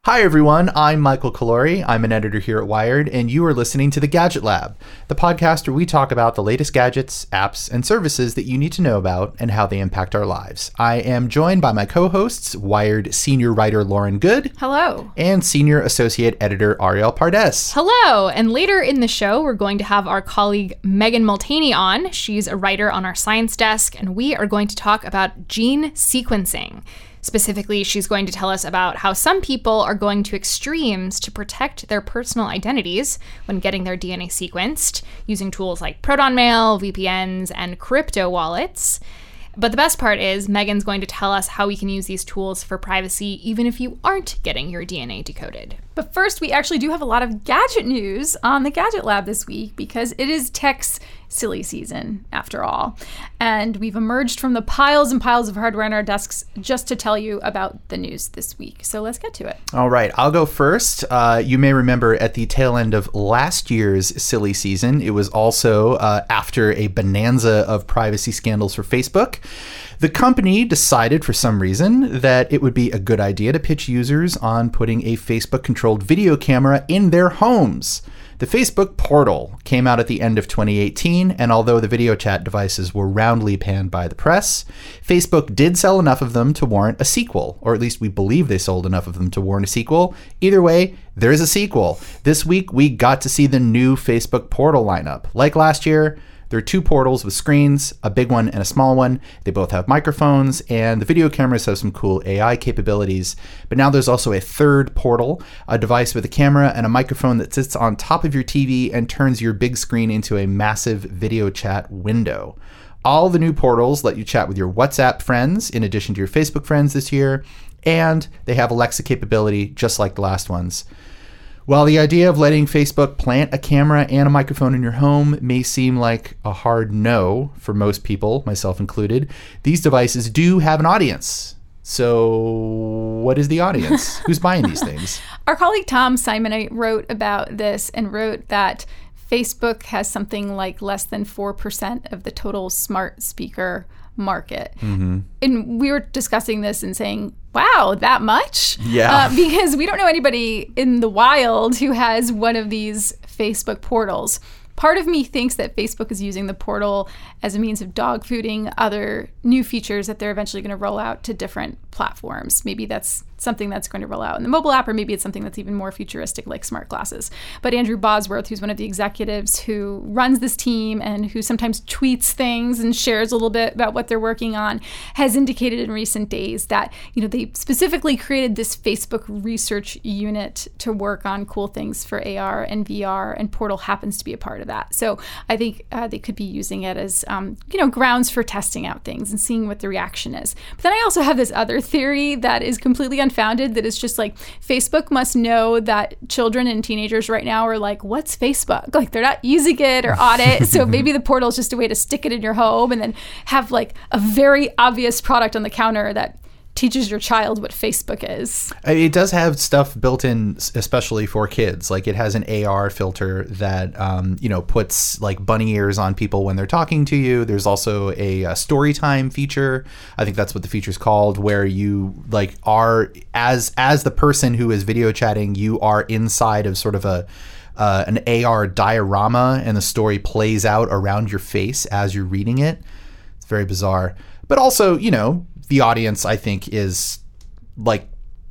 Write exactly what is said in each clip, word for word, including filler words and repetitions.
Hi everyone, I'm Michael Calori. I'm an editor here at Wired, and you are listening to The Gadget Lab, the podcast where we talk about the latest gadgets, apps, and services that you need to know about and how they impact our lives. I am joined by my co-hosts, Wired senior writer Lauren Good. Hello. And senior associate editor Ariel Pardes. Hello. And later in the show, we're going to have our colleague Megan Multaney on. She's a writer on our science desk, and we are going to talk about gene sequencing. Specifically, she's going to tell us about how some people are going to extremes to protect their personal identities when getting their D N A sequenced, using tools like Proton Mail, V P Ns, and crypto wallets. But the best part is Megan's going to tell us how we can use these tools for privacy even if you aren't getting your D N A decoded. But first, we actually do have a lot of gadget news on the Gadget Lab this week because it is tech's silly season, after all. And we've emerged from the piles and piles of hardware on our desks just to tell you about the news this week. So let's get to it. All right, I'll go first. Uh, you may remember at the tail end of last year's silly season, it was also uh, after a bonanza of privacy scandals for Facebook. The company decided for some reason that it would be a good idea to pitch users on putting a Facebook-controlled video camera in their homes. The Facebook Portal came out at the end of twenty eighteen, and although the video chat devices were roundly panned by the press, Facebook did sell enough of them to warrant a sequel, or at least we believe they sold enough of them to warrant a sequel. Either way, there is a sequel. This week, we got to see the new Facebook Portal lineup. Like last year, there are two portals with screens, a big one and a small one. They both have microphones, and the video cameras have some cool A I capabilities. But now there's also a third portal, a device with a camera and a microphone that sits on top of your T V and turns your big screen into a massive video chat window. All the new portals let you chat with your WhatsApp friends in addition to your Facebook friends this year, and they have Alexa capability just like the last ones. While the idea of letting Facebook plant a camera and a microphone in your home may seem like a hard no for most people, myself included, these devices do have an audience. So what is the audience? Who's buying these things? Our colleague Tom Simonite wrote about this and wrote that Facebook has something like less than four percent of the total smart speaker market. Mm-hmm. And we were discussing this and saying, wow, that much? Yeah. Uh, because we don't know anybody in the wild who has one of these Facebook portals. Part of me thinks that Facebook is using the portal as a means of dogfooding other new features that they're eventually going to roll out to different platforms. Maybe that's something that's going to roll out in the mobile app, or maybe it's something that's even more futuristic like smart glasses. But Andrew Bosworth, who's one of the executives who runs this team and who sometimes tweets things and shares a little bit about what they're working on, has indicated in recent days that, you know, they specifically created this Facebook research unit to work on cool things for A R and V R, and Portal happens to be a part of that. So I think uh, they could be using it as, um, you know, grounds for testing out things and seeing what the reaction is. But then I also have this other theory that is completely unfounded, that is just like, Facebook must know that children and teenagers right now are like, what's Facebook? Like, they're not using it or on it. So maybe the portal is just a way to stick it in your home and then have like a very obvious product on the counter that teaches your child what Facebook is. It does have stuff built in especially for kids. Like, it has an A R filter that, um, you know, puts like bunny ears on people when they're talking to you. There's also a, a story time feature. I think that's what the feature's called, where you like are, as as the person who is video chatting, you are inside of sort of a uh, an A R diorama, and the story plays out around your face as you're reading it. It's very bizarre. But also, you know, the audience, I think, is like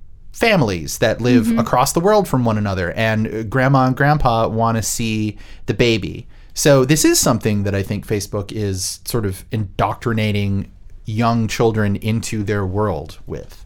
families that live mm-hmm. across the world from one another, and grandma and grandpa want to see the baby. So this is something that I think Facebook is sort of indoctrinating young children into their world with.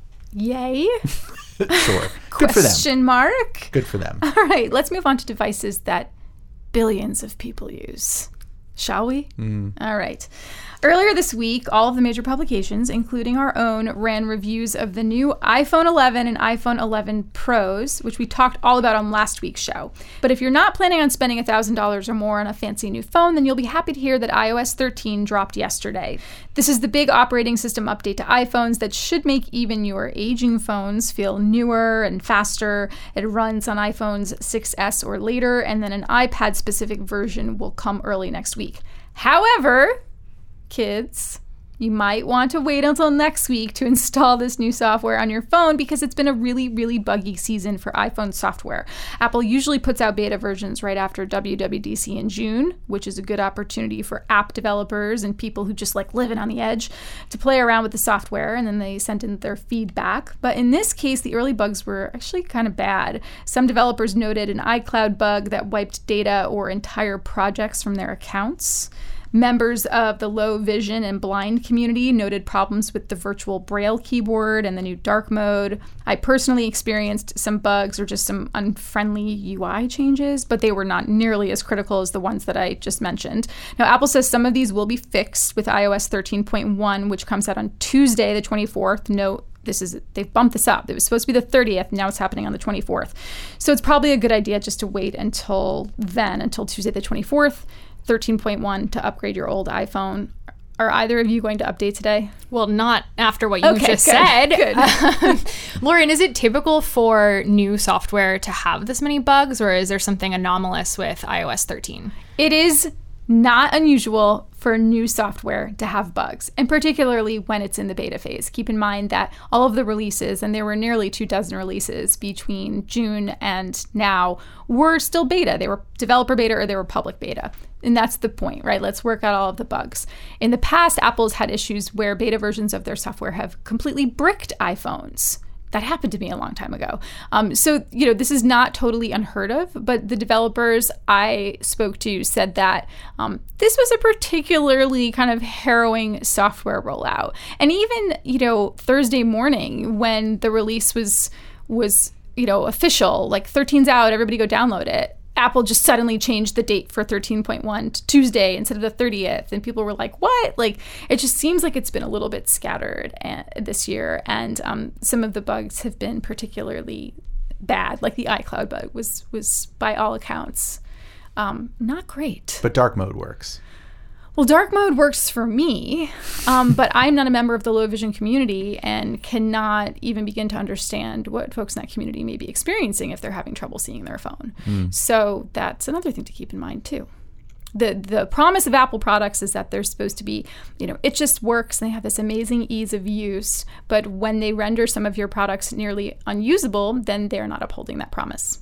Yay. Sure. Good for them. Question mark. Good for them. All right, let's move on to devices that billions of people use. Shall we? Mm. All right. Earlier this week, all of the major publications, including our own, ran reviews of the new iPhone eleven and iPhone eleven Pros, which we talked all about on last week's show. But if you're not planning on spending one thousand dollars or more on a fancy new phone, then you'll be happy to hear that i O S thirteen dropped yesterday. This is the big operating system update to iPhones that should make even your aging phones feel newer and faster. It runs on iPhones six S or later, and then an iPad-specific version will come early next week. However, kids, You might want to wait until next week to install this new software on your phone because it's been a really, really buggy season for iPhone software. Apple usually puts out beta versions right after W W D C in June, which is a good opportunity for app developers and people who just like living on the edge to play around with the software, and then they send in their feedback. But in this case, the early bugs were actually kind of bad. Some developers noted an iCloud bug that wiped data or entire projects from their accounts. Members of the low vision and blind community noted problems with the virtual Braille keyboard and the new dark mode. I personally experienced some bugs or just some unfriendly U I changes, but they were not nearly as critical as the ones that I just mentioned. Now, Apple says some of these will be fixed with i O S thirteen point one, which comes out on Tuesday, the twenty-fourth. Note, this is they've bumped this up. It was supposed to be the thirtieth. Now it's happening on the twenty-fourth. So it's probably a good idea just to wait until then, until Tuesday the twenty-fourth. thirteen point one to upgrade your old iPhone. Are either of you going to update today? Well, not after what you okay, just good, said. Good. Um, Lauren, is it typical for new software to have this many bugs, or is there something anomalous with i O S thirteen? It is not unusual for new software to have bugs, and particularly when it's in the beta phase. Keep in mind that all of the releases, and there were nearly two dozen releases between June and now, were still beta. They were developer beta or they were public beta. And that's the point, right? Let's work out all of the bugs. In the past, Apple's had issues where beta versions of their software have completely bricked iPhones. That happened to me a long time ago. Um, so, you know, this is not totally unheard of, but the developers I spoke to said that um, this was a particularly kind of harrowing software rollout. And even, you know, Thursday morning when the release was, was you know, official, like thirteen's out, everybody go download it. Apple just suddenly changed the date for thirteen point one to Tuesday instead of the thirtieth. And people were like, what? Like, it just seems like it's been a little bit scattered and, this year. And um, some of the bugs have been particularly bad. Like the iCloud bug was, was by all accounts, um, not great. But dark mode works. Well, dark mode works for me, um, but I'm not a member of the low vision community and cannot even begin to understand what folks in that community may be experiencing if they're having trouble seeing their phone. Mm. So that's another thing to keep in mind too. The the promise of Apple products is that they're supposed to be, you know, it just works and they have this amazing ease of use, but when they render some of your products nearly unusable, then they're not upholding that promise.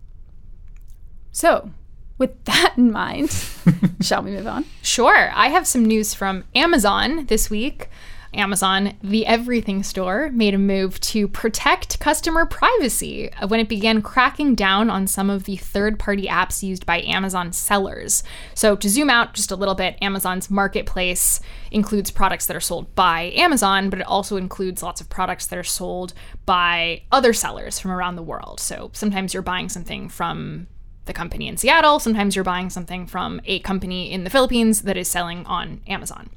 So, with that in mind, shall we move on? Sure. I have some news from Amazon this week. Amazon, the everything store, made a move to protect customer privacy when it began cracking down on some of the third-party apps used by Amazon sellers. So to zoom out just a little bit, Amazon's marketplace includes products that are sold by Amazon, but it also includes lots of products that are sold by other sellers from around the world. So sometimes you're buying something from the company in Seattle. Sometimes you're buying something from a company in the Philippines that is selling on Amazon.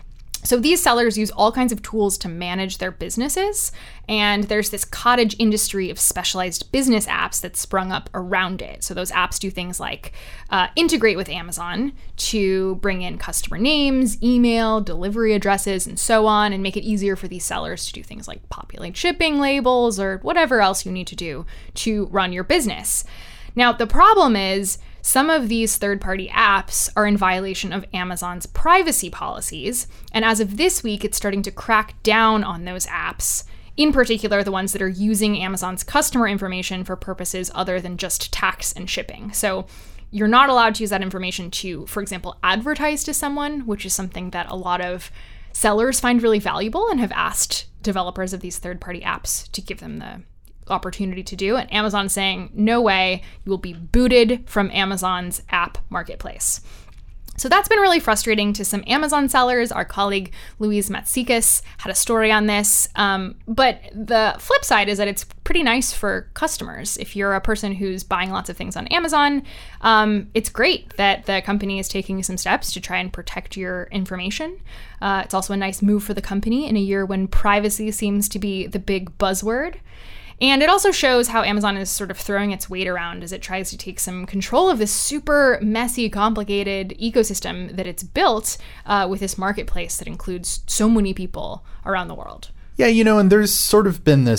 So these sellers use all kinds of tools to manage their businesses, and there's this cottage industry of specialized business apps that sprung up around it. So those apps do things like uh, integrate with Amazon to bring in customer names, email, delivery addresses, and so on, and make it easier for these sellers to do things like populate shipping labels or whatever else you need to do to run your business. Now, the problem is some of these third-party apps are in violation of Amazon's privacy policies, and as of this week, it's starting to crack down on those apps, in particular the ones that are using Amazon's customer information for purposes other than just tax and shipping. So you're not allowed to use that information to, for example, advertise to someone, which is something that a lot of sellers find really valuable and have asked developers of these third-party apps to give them the opportunity to do. And Amazon's saying, no way, you will be booted from Amazon's app marketplace. So that's been really frustrating to some Amazon sellers. Our colleague Louise Matsikas had a story on this. Um, but the flip side is that it's pretty nice for customers. If you're a person who's buying lots of things on Amazon, um, it's great that the company is taking some steps to try and protect your information. Uh, it's also a nice move for the company in a year when privacy seems to be the big buzzword. And it also shows how Amazon is sort of throwing its weight around as it tries to take some control of this super messy, complicated ecosystem that it's built uh, with this marketplace that includes so many people around the world. Yeah, you know, and there's sort of been this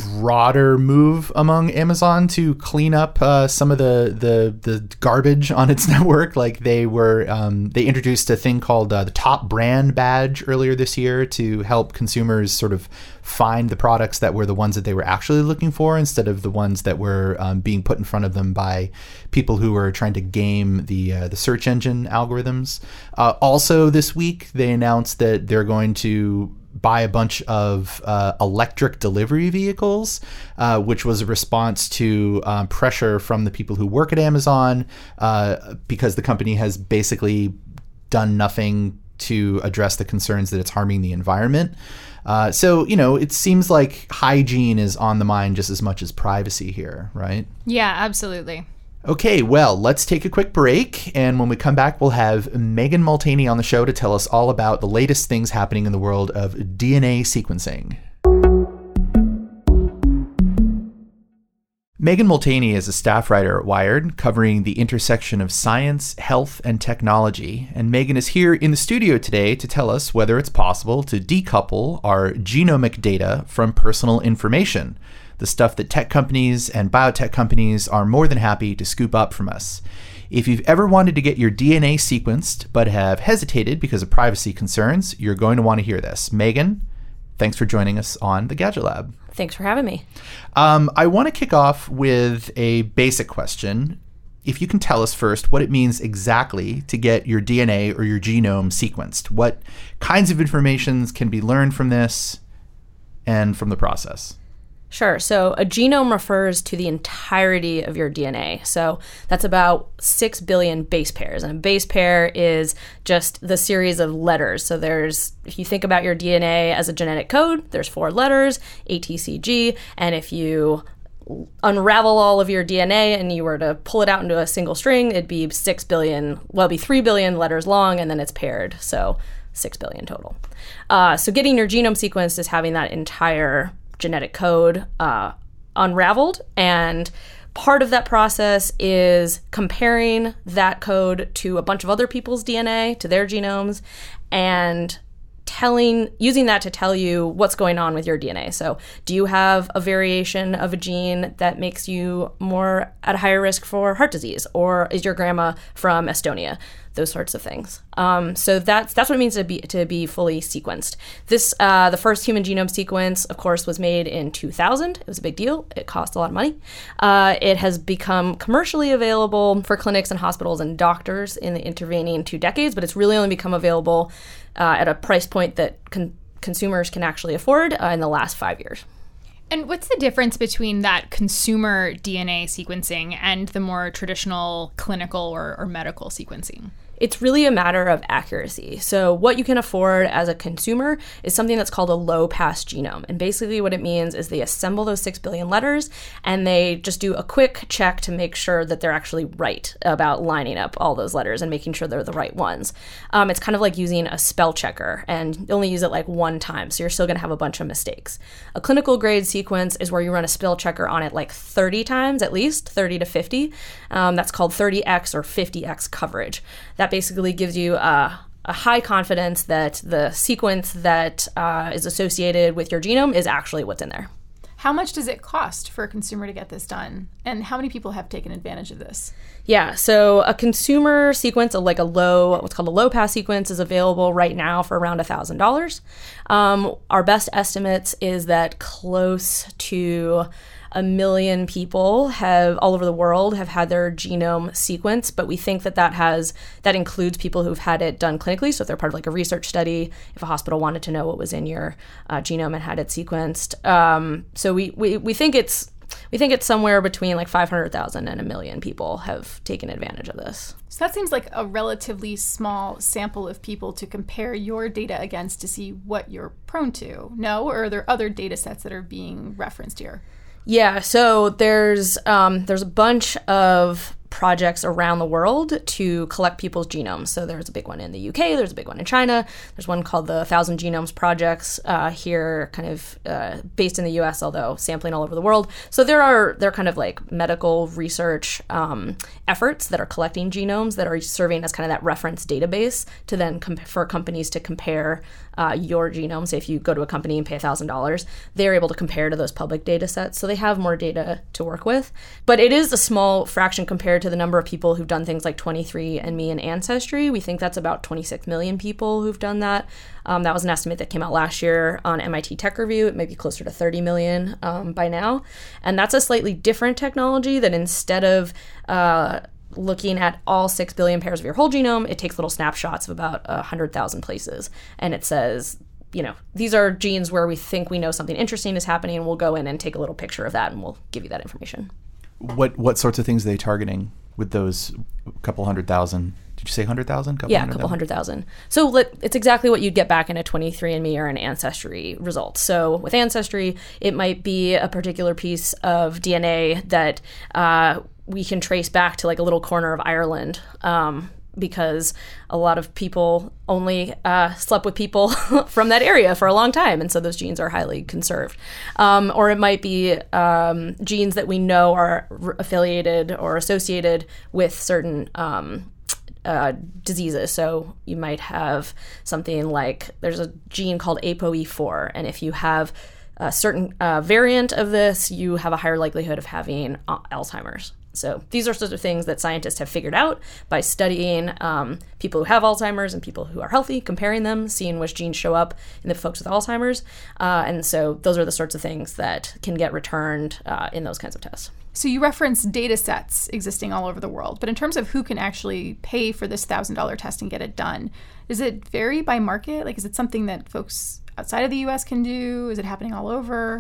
broader move among Amazon to clean up uh, some of the, the the garbage on its network. Like they were, um, they introduced a thing called uh, the Top Brand Badge earlier this year to help consumers sort of find the products that were the ones that they were actually looking for instead of the ones that were um, being put in front of them by people who were trying to game the uh, the search engine algorithms. Uh, also this week, they announced that they're going to buy a bunch of uh, electric delivery vehicles, uh, which was a response to um, pressure from the people who work at Amazon, uh, because the company has basically done nothing to address the concerns that it's harming the environment. Uh, so, you know, it seems like hygiene is on the mind just as much as privacy here, right? Yeah, absolutely. Okay, well, let's take a quick break, and when we come back, we'll have Megan Multaney on the show to tell us all about the latest things happening in the world of D N A sequencing. Megan Multaney is a staff writer at Wired, covering the intersection of science, health, and technology, and Megan is here in the studio today to tell us whether it's possible to decouple our genomic data from personal information, the stuff that tech companies and biotech companies are more than happy to scoop up from us. If you've ever wanted to get your D N A sequenced but have hesitated because of privacy concerns, you're going to want to hear this. Megan, thanks for joining us on the Gadget Lab. Thanks for having me. Um, I want to kick off with a basic question. If you can tell us first what it means exactly to get your D N A or your genome sequenced. What kinds of information can be learned from this and from the process? Sure. So a genome refers to the entirety of your D N A. So that's about six billion base pairs. And a base pair is just the series of letters. So there's, if you think about your D N A as a genetic code, there's four letters, A, T, C, G. And if you unravel all of your D N A and you were to pull it out into a single string, it'd be six billion, well, it'd be three billion letters long, and then it's paired. So six billion total. Uh, so getting your genome sequenced is having that entire genetic code uh, unraveled, and part of that process is comparing that code to a bunch of other people's D N A, to their genomes, and telling using that to tell you what's going on with your D N A. So do you have a variation of a gene that makes you more at a higher risk for heart disease, or is your grandma from Estonia? Those sorts of things. Um, so that's that's what it means to be to be fully sequenced. This uh, the first human genome sequence, of course, was made in two thousand. It was a big deal. It cost a lot of money. Uh, it has become commercially available for clinics and hospitals and doctors in the intervening two decades, but it's really only become available uh, at a price point that con- consumers can actually afford uh, in the last five years. And what's the difference between that consumer D N A sequencing and the more traditional clinical or, or medical sequencing? It's really a matter of accuracy. So what you can afford as a consumer is something that's called a low-pass genome. And basically what it means is they assemble those six billion letters and they just do a quick check to make sure that they're actually right about lining up all those letters and making sure they're the right ones. Um, it's kind of like using a spell checker, and you only use it like one time, so you're still going to have a bunch of mistakes. A clinical grade sequence is where you run a spell checker on it like thirty times, at least thirty to fifty. Um, that's called thirty x or fifty x coverage. That basically gives you a, a high confidence that the sequence that uh, is associated with your genome is actually what's in there. How much does it cost for a consumer to get this done? And how many people have taken advantage of this? Yeah, so a consumer sequence, like a low, what's called a low-pass sequence, is available right now for around one thousand dollars. Um, our best estimates is that close to a million people have all over the world have had their genome sequenced, but we think that that has that includes people who've had it done clinically. So if they're part of like a research study, if a hospital wanted to know what was in your uh, genome and had it sequenced. Um, so we, we we think it's we think it's somewhere between like five hundred thousand and a million people have taken advantage of this. So that seems like a relatively small sample of people to compare your data against to see what you're prone to. No, or are there other data sets that are being referenced here? Yeah, so there's um, there's a bunch of projects around the world to collect people's genomes. So there's a big one in the U K, there's a big one in China, there's one called the Thousand Genomes Projects uh, here, kind of uh, based in the U S, although sampling all over the world. So there are they're kind of like medical research um, efforts that are collecting genomes that are serving as kind of that reference database to then comp- for companies to compare uh, your genome. Say if you go to a company and pay one thousand dollars, they're able to compare to those public data sets. So they have more data to work with. But it is a small fraction compared to the number of people who've done things like twenty-three and me and Ancestry. We think that's about twenty-six million people who've done that. Um, that was an estimate that came out last year on M I T Tech Review. It may be closer to thirty million um, by now. And that's a slightly different technology that instead of uh, looking at all six billion pairs of your whole genome, it takes little snapshots of about one hundred thousand places. And it says, you know, these are genes where we think we know something interesting is happening, and we'll go in and take a little picture of that, and we'll give you that information. What what sorts of things are they targeting with those couple hundred thousand? Did you say one hundred thousand? Yeah, a couple hundred thousand. So let, it's exactly what you'd get back in a twenty-three and me or an Ancestry result. So with Ancestry, it might be a particular piece of D N A that uh, we can trace back to like a little corner of Ireland, um, because a lot of people only uh, slept with people from that area for a long time, and so those genes are highly conserved. Um, or it might be um, genes that we know are r- affiliated or associated with certain um, uh, diseases. So you might have something like, there's a gene called A P O E four, and if you have a certain uh, variant of this, you have a higher likelihood of having uh, Alzheimer's. So these are sorts of things that scientists have figured out by studying um, people who have Alzheimer's and people who are healthy, comparing them, seeing which genes show up in the folks with Alzheimer's. Uh, and so those are the sorts of things that can get returned uh, in those kinds of tests. So you reference data sets existing all over the world, but in terms of who can actually pay for this one thousand dollars test and get it done, does it vary by market? Like, is it something that folks outside of the U S can do? Is it happening all over?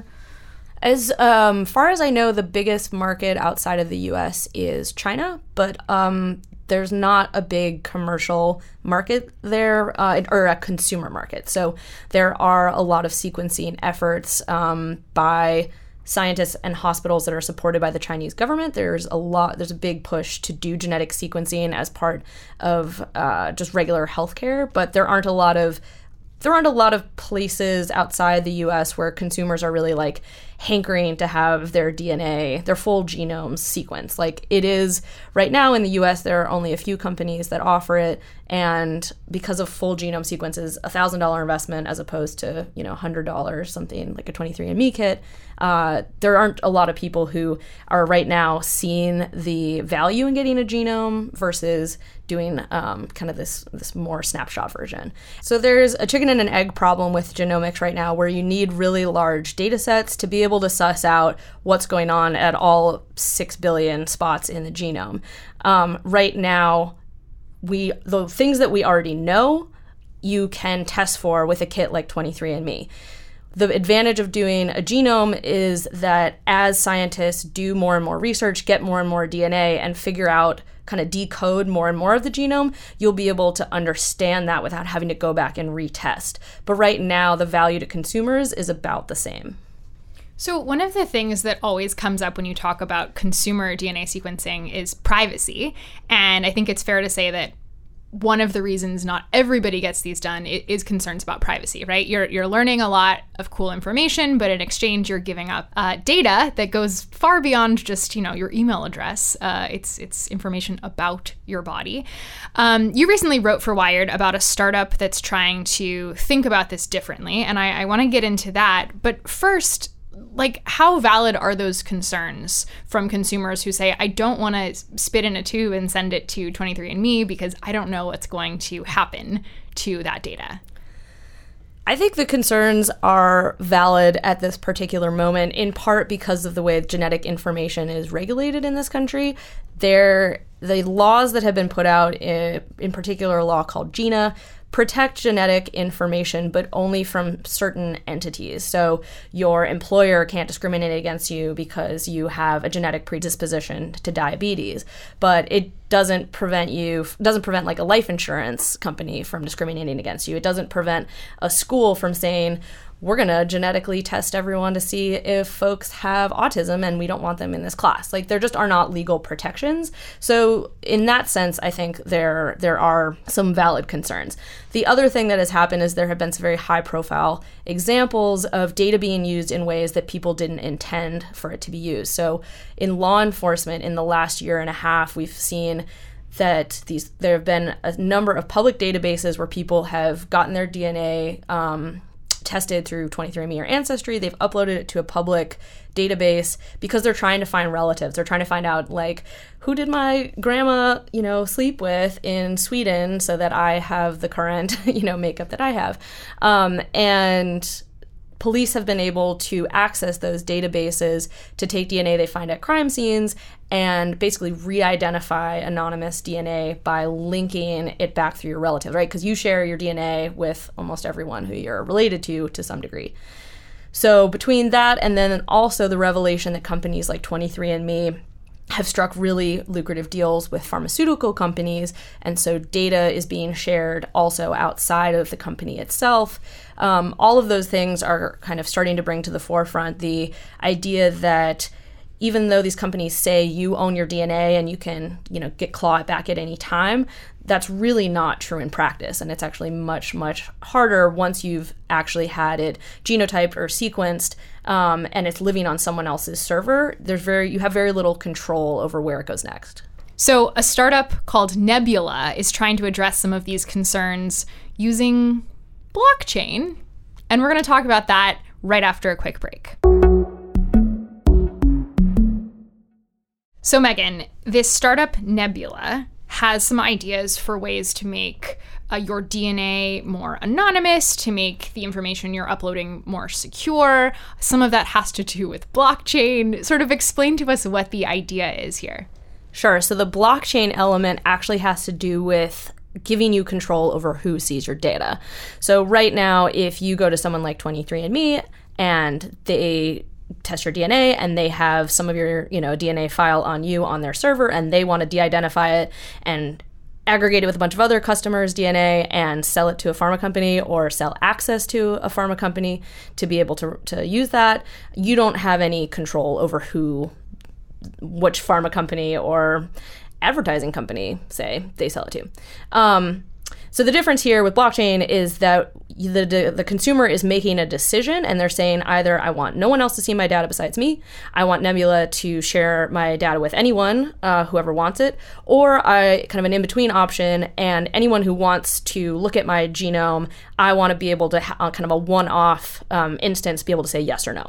As um, far as I know, the biggest market outside of the U S is China, but um, there's not a big commercial market there, uh, or a consumer market. So there are a lot of sequencing efforts um, by scientists and hospitals that are supported by the Chinese government. There's a lot, there's a big push to do genetic sequencing as part of uh, just regular healthcare, but there aren't a lot of There aren't a lot of places outside the U S where consumers are really like hankering to have their D N A, their full genomes sequenced. Like it is right now in the U S, there are only a few companies that offer it. And because of full genome sequences, a one thousand dollars investment as opposed to, you know, one hundred dollars, something like a twenty-three and me kit, uh, there aren't a lot of people who are right now seeing the value in getting a genome versus doing um, kind of this this more snapshot version. So there's a chicken and an egg problem with genomics right now, where you need really large data sets to be able to suss out what's going on at all six billion spots in the genome. Um, right now, we the things that we already know, you can test for with a kit like twenty-three and me. The advantage of doing a genome is that as scientists do more and more research, get more and more D N A, and figure out, kind of decode more and more of the genome, you'll be able to understand that without having to go back and retest. But right now, the value to consumers is about the same. So one of the things that always comes up when you talk about consumer D N A sequencing is privacy. And I think it's fair to say that one of the reasons not everybody gets these done is concerns about privacy, right? You're you're learning a lot of cool information, but in exchange, you're giving up uh, data that goes far beyond just, you know, your email address. Uh, it's it's information about your body. Um, you recently wrote for Wired about a startup that's trying to think about this differently, and I, I want to get into that. But first, like, how valid are those concerns from consumers who say, I don't want to spit in a tube and send it to twenty-three and me because I don't know what's going to happen to that data? I think the concerns are valid at this particular moment, in part because of the way genetic information is regulated in this country. There, the laws that have been put out, in, in particular a law called GINA, protect genetic information, but only from certain entities. So your employer can't discriminate against you because you have a genetic predisposition to diabetes, but it doesn't prevent you, doesn't prevent like a life insurance company from discriminating against you. It doesn't prevent a school from saying, we're going to genetically test everyone to see if folks have autism and we don't want them in this class. Like, there just are not legal protections. So in that sense, I think there there are some valid concerns. The other thing that has happened is there have been some very high profile examples of data being used in ways that people didn't intend for it to be used. So in law enforcement, in the last year and a half, we've seen that these there have been a number of public databases where people have gotten their D N A um, tested through twenty-three and me or Ancestry. They've uploaded it to a public database because they're trying to find relatives. They're trying to find out, like, who did my grandma, you know, sleep with in Sweden so that I have the current, you know, makeup that I have. Um, and police have been able to access those databases to take D N A they find at crime scenes and basically re-identify anonymous D N A by linking it back through your relatives, right? Because you share your D N A with almost everyone who you're related to to some degree. So between that and then also the revelation that companies like twenty-three and me have struck really lucrative deals with pharmaceutical companies, and so data is being shared also outside of the company itself. Um, all of those things are kind of starting to bring to the forefront the idea that even though these companies say you own your D N A and you can, you know, get claw it back at any time, that's really not true in practice. And it's actually much, much harder once you've actually had it genotyped or sequenced um, and it's living on someone else's server. There's very, you have very little control over where it goes next. So a startup called Nebula is trying to address some of these concerns using blockchain. And we're going to talk about that right after a quick break. So Megan, this startup Nebula has some ideas for ways to make uh, your D N A more anonymous, to make the information you're uploading more secure. Some of that has to do with blockchain. Sort of explain to us what the idea is here. Sure. So the blockchain element actually has to do with giving you control over who sees your data. So right now, if you go to someone like twenty-three and me and they test your D N A and they have some of your, you know, D N A file on you on their server and they want to de-identify it and aggregate it with a bunch of other customers' D N A and sell it to a pharma company or sell access to a pharma company to be able to, to use that, you don't have any control over who, which pharma company or advertising company, say, they sell it to. Um, So the difference here with blockchain is that the, the the consumer is making a decision and they're saying either I want no one else to see my data besides me, I want Nebula to share my data with anyone, uh, whoever wants it, or I kind of an in-between option and anyone who wants to look at my genome, I want to be able to ha- kind of a one-off um, instance be able to say yes or no.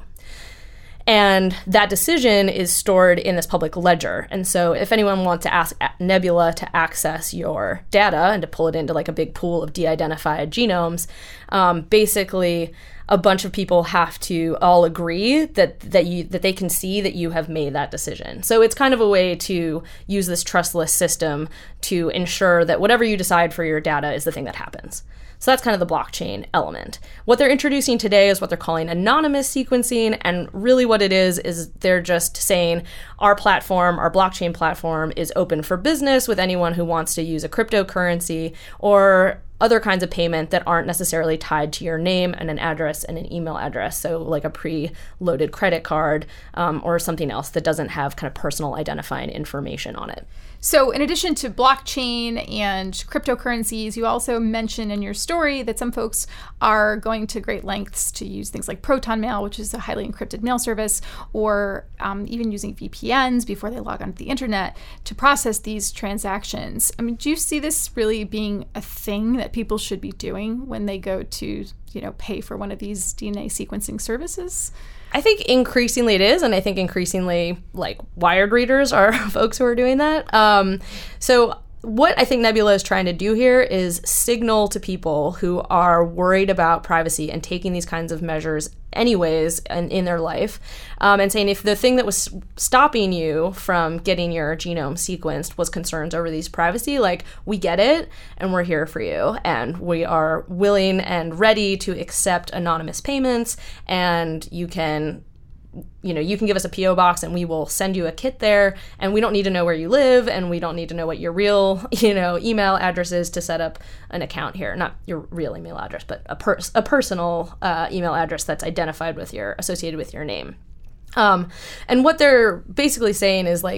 And that decision is stored in this public ledger. And so if anyone wants to ask Nebula to access your data and to pull it into like a big pool of de-identified genomes, um, basically a bunch of people have to all agree that that you that they can see that you have made that decision. So it's kind of a way to use this trustless system to ensure that whatever you decide for your data is the thing that happens. So that's kind of the blockchain element. What they're introducing today is what they're calling anonymous sequencing. And really what it is, is they're just saying our platform, our blockchain platform is open for business with anyone who wants to use a cryptocurrency or other kinds of payment that aren't necessarily tied to your name and an address and an email address. So like a pre-loaded credit card um, or something else that doesn't have kind of personal identifying information on it. So in addition to blockchain and cryptocurrencies, you also mention in your story that some folks are going to great lengths to use things like Proton Mail, which is a highly encrypted mail service, or um, even using V P Ns before they log onto the internet to process these transactions. I mean, do you see this really being a thing that people should be doing when they go to, you know, pay for one of these D N A sequencing services? I think increasingly it is, and I think increasingly, like, Wired readers are folks who are doing that. Um, so what I think Nebula is trying to do here is signal to people who are worried about privacy and taking these kinds of measures anyways in, in their life, um, and saying if the thing that was stopping you from getting your genome sequenced was concerns over these privacy, like, we get it and we're here for you and we are willing and ready to accept anonymous payments, and you can you know, you can give us a P O box and we will send you a kit there, and we don't need to know where you live and we don't need to know what your real, you know, email address is to set up an account here. Not your real email address, but a, per- a personal uh, email address that's identified with your, associated with your name. Um, and what they're basically saying is, like,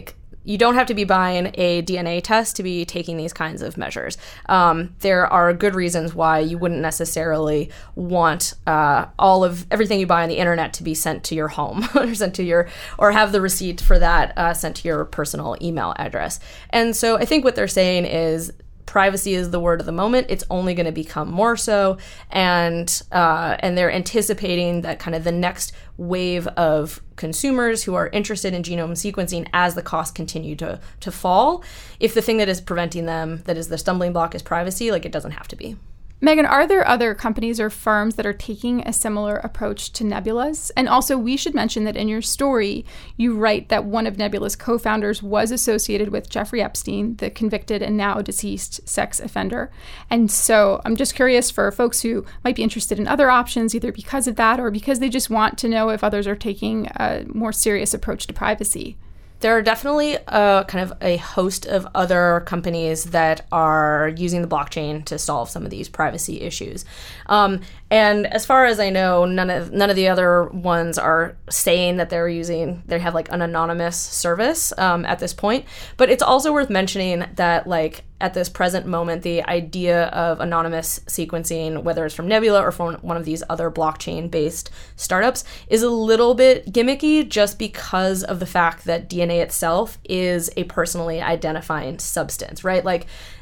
you don't have to be buying a D N A test to be taking these kinds of measures. Um, there are good reasons why you wouldn't necessarily want uh, all of everything you buy on the internet to be sent to your home or sent to your, or have the receipt for that uh, sent to your personal email address. And so I think what they're saying is privacy is the word of the moment. It's only going to become more so, and uh, and they're anticipating that kind of the next wave of consumers who are interested in genome sequencing as the costs continue to to fall. If the thing that is preventing them, that is the stumbling block, is privacy, like it doesn't have to be. Megan, are there other companies or firms that are taking a similar approach to Nebula's? And also, we should mention that in your story, you write that one of Nebula's co-founders was associated with Jeffrey Epstein, the convicted and now deceased sex offender. And so I'm just curious for folks who might be interested in other options, either because of that or because they just want to know if others are taking a more serious approach to privacy. There are definitely a kind of a host of other companies that are using the blockchain to solve some of these privacy issues. Um, and as far as I know, none of none of the other ones are saying that they're using, they have like an anonymous service um, at this point. But it's also worth mentioning that like at this present moment, the idea of anonymous sequencing, whether it's from Nebula or from one of these other blockchain-based startups, is a little bit gimmicky just because of the fact that D N A itself is a personally identifying substance, right? Like,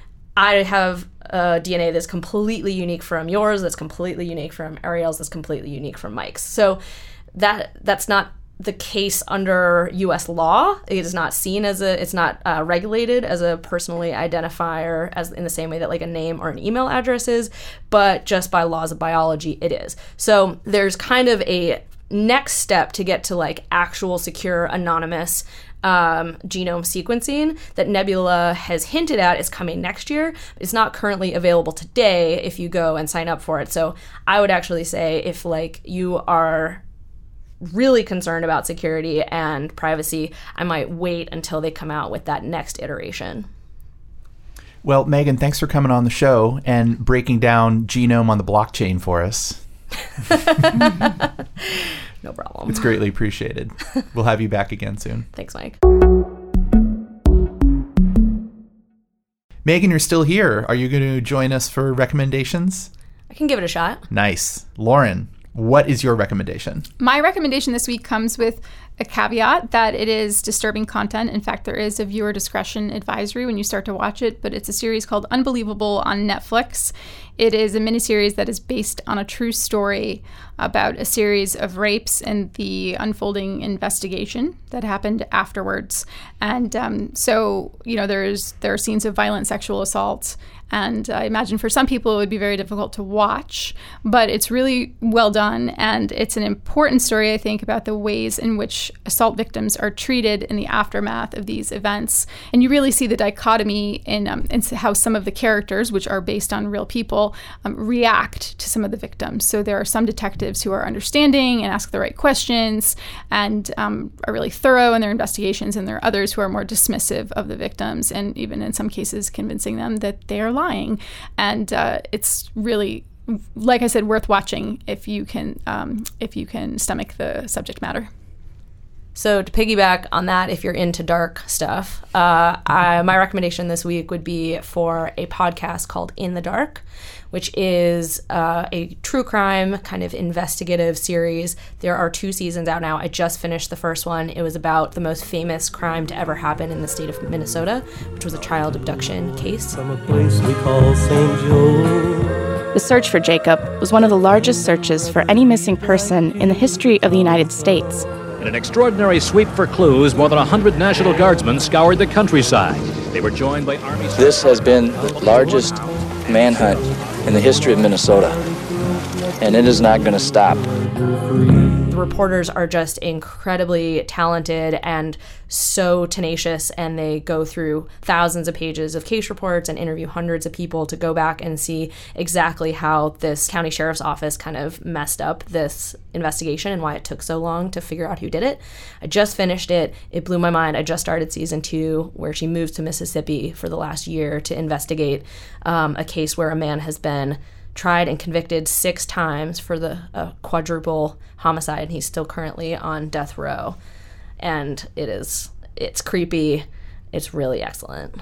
I have uh, D N A that's completely unique from yours, that's completely unique from Ariel's, that's completely unique from Mike's. So that that's not the case under U S law. It is not seen as a, it's not uh, regulated as a personally identifier as in the same way that like a name or an email address is, but just by laws of biology, it is. So there's kind of a next step to get to like actual secure anonymous um, genome sequencing that Nebula has hinted at is coming next year. It's not currently available today if you go and sign up for it. So I would actually say if like you are really concerned about security and privacy, I might wait until they come out with that next iteration. Well, Megan, thanks for coming on the show and breaking down genome on the blockchain for us. No problem. It's greatly appreciated. We'll have you back again soon. Thanks, Mike. Megan, you're still here. Are you going to join us for recommendations? I can give it a shot. Nice. Lauren, what is your recommendation? My recommendation this week comes with a caveat that it is disturbing content. In fact, there is a viewer discretion advisory when you start to watch it, but it's a series called Unbelievable on Netflix. It is a miniseries that is based on a true story about a series of rapes and the unfolding investigation that happened afterwards. And um, so, you know, there's there are scenes of violent sexual assault. And I imagine for some people it would be very difficult to watch, but it's really well done. And it's an important story, I think, about the ways in which assault victims are treated in the aftermath of these events. And you really see the dichotomy in, um, in how some of the characters, which are based on real people, um, react to some of the victims. So there are some detectives who are understanding and ask the right questions and um, are really thorough in their investigations, and there are others who are more dismissive of the victims and even in some cases convincing them that they are lying. And uh, it's really, like I said, worth watching if you can um, if you can stomach the subject matter. So to piggyback on that, if you're into dark stuff, uh, I, my recommendation this week would be for a podcast called In the Dark, which is uh, a true crime kind of investigative series. There are two seasons out now. I just finished the first one. It was about the most famous crime to ever happen in the state of Minnesota, which was a child abduction case. From a place we call Saint Joe. The search for Jacob was one of the largest searches for any missing person in the history of the United States. In an extraordinary sweep for clues, more than one hundred National Guardsmen scoured the countryside. They were joined by Army... This has been the largest manhunt in the history of Minnesota, and it is not going to stop. The reporters are just incredibly talented and so tenacious, and they go through thousands of pages of case reports and interview hundreds of people to go back and see exactly how this county sheriff's office kind of messed up this investigation and why it took so long to figure out who did it. I just finished it. It blew my mind. I just started season two, where she moves to Mississippi for the last year to investigate um, a case where a man has been tried and convicted six times for the uh, quadruple homicide, and he's still currently on death row. And it is, it's creepy. it's really excellent.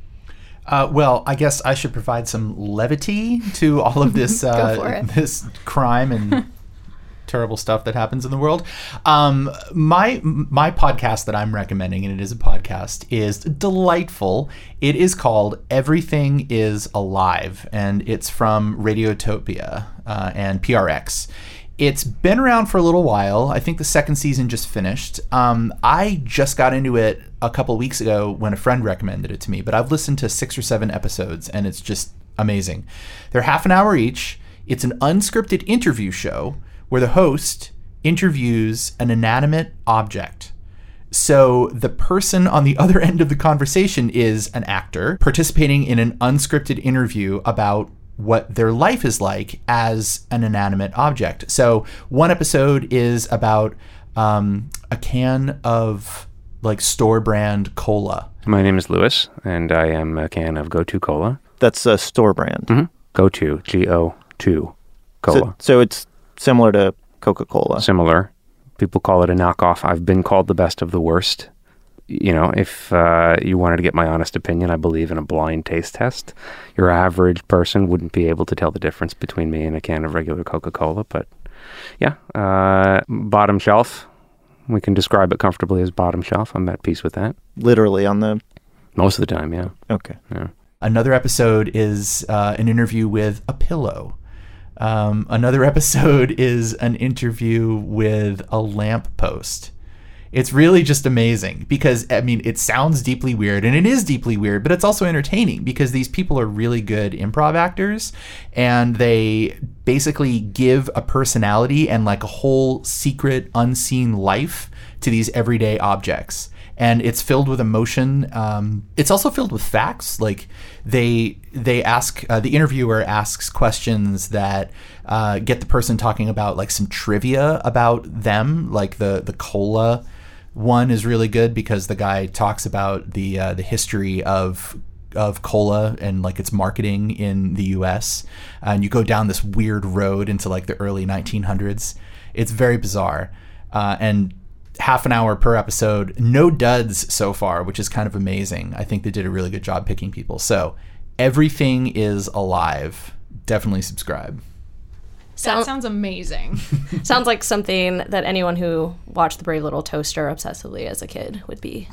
Uh, well, I guess I should provide some levity to all of this uh, this crime and terrible stuff that happens in the world. Um, my my podcast that I'm recommending, and it is a podcast, is delightful. It is called Everything is Alive, and it's from Radiotopia uh, and P R X. It's been around for a little while. I think the second season just finished. Um, I just got into it a couple weeks ago when a friend recommended it to me, but I've listened to six or seven episodes, and it's just amazing. They're half an hour each. It's an unscripted interview show where the host interviews an inanimate object. So the person on the other end of the conversation is an actor participating in an unscripted interview about what their life is like as an inanimate object. So one episode is about um, a can of like store brand cola. My name is Lewis, and I am a can of Go To Cola. That's a store brand. Mm-hmm. Go To, G O two Cola. So, so it's similar to Coca-Cola. Similar. People call it a knockoff. I've been called the best of the worst. You know, if uh, you wanted to get my honest opinion, I believe in a blind taste test. Your average person wouldn't be able to tell the difference between me and a can of regular Coca-Cola. But yeah, uh, bottom shelf. We can describe it comfortably as bottom shelf. I'm at peace with that. Literally on the... Most of the time, yeah. Okay. Yeah. Another episode is uh, an interview with a pillow. Um, another episode is an interview with a lamppost. It's really just amazing because, I mean, it sounds deeply weird, and it is deeply weird, but it's also entertaining because these people are really good improv actors, and they basically give a personality and like a whole secret, unseen life to these everyday objects. And it's filled with emotion. Um, it's also filled with facts. Like they they ask, uh, the interviewer asks questions that uh, get the person talking about like some trivia about them. Like the the cola one is really good because the guy talks about the uh, the history of of cola and like its marketing in the U S. Uh, and you go down this weird road into like the early nineteen hundreds. It's very bizarre. Uh, and half an hour per episode, no duds so far, which is kind of amazing. I think they did a really good job picking people. So Everything is Alive. Definitely subscribe. That sounds amazing. Sounds like something that anyone who watched The Brave Little Toaster obsessively as a kid would be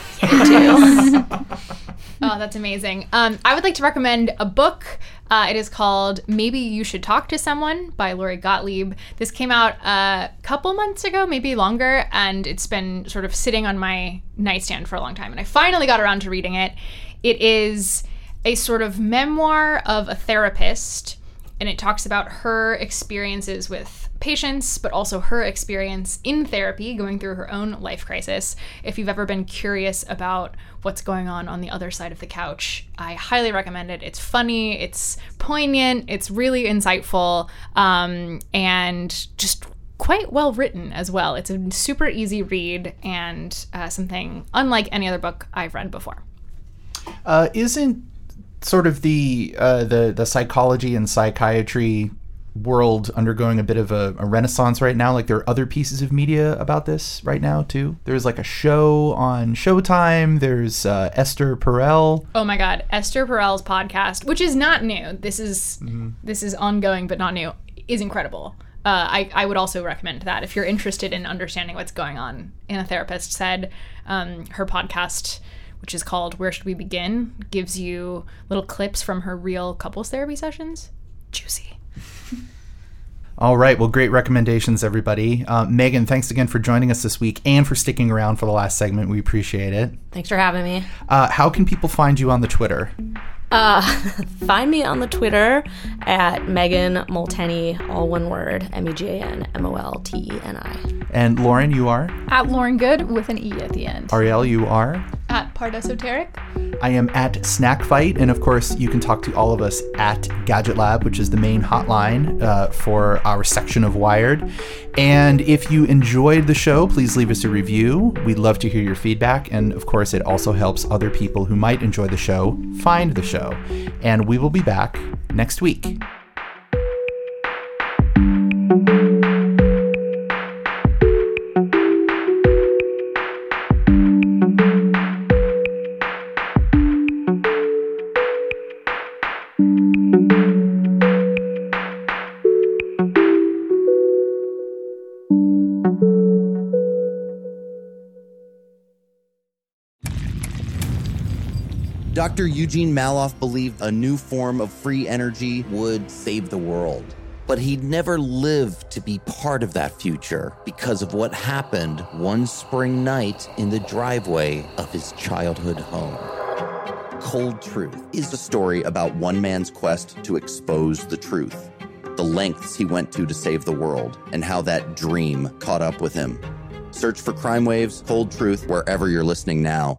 into. Oh, that's amazing. Um, I would like to recommend a book. Uh, it is called Maybe You Should Talk to Someone by Lori Gottlieb. This came out a couple months ago, maybe longer, and it's been sort of sitting on my nightstand for a long time. And I finally got around to reading it. It is a sort of memoir of a therapist, and it talks about her experiences with patients, but also her experience in therapy, going through her own life crisis. If you've ever been curious about what's going on on the other side of the couch, I highly recommend it. It's funny, it's poignant, it's really insightful, um, and just quite well written as well. It's a super easy read and uh, something unlike any other book I've read before. Uh, isn't sort of the uh, the the psychology and psychiatry world undergoing a bit of a, a renaissance right now? Like there are other pieces of media about this right now too. There's like a show on Showtime. There's uh, Esther Perel. Oh my God, Esther Perel's podcast, which is not new. This is mm-hmm. this is ongoing but not new. Is incredible. Uh, I I would also recommend that if you're interested in understanding what's going on in a therapist's head. Um, her podcast, which is called Where Should We Begin, gives you little clips from her real couples therapy sessions. Juicy. All right. Well, great recommendations, everybody. Uh, Megan, thanks again for joining us this week and for sticking around for the last segment. We appreciate it. Thanks for having me. Uh, how can people find you on the Twitter? Uh, find me on the Twitter at Megan Molteni, all one word, M E G A N M O L T E N I. And Lauren, you are? At Lauren Good with an E at the end. Ariel, you are? At Part Esoteric. I am at Snack Fight, and of course, you can talk to all of us at Gadget Lab, which is the main hotline uh, for our section of Wired. And if you enjoyed the show, please leave us a review. We'd love to hear your feedback, and of course, it also helps other people who might enjoy the show find the show. And we will be back next week. Doctor Eugene Maloff believed a new form of free energy would save the world. But he'd never lived to be part of that future because of what happened one spring night in the driveway of his childhood home. Cold Truth is a story about one man's quest to expose the truth, the lengths he went to to save the world, and how that dream caught up with him. Search for Crime Waves, Cold Truth, wherever you're listening now.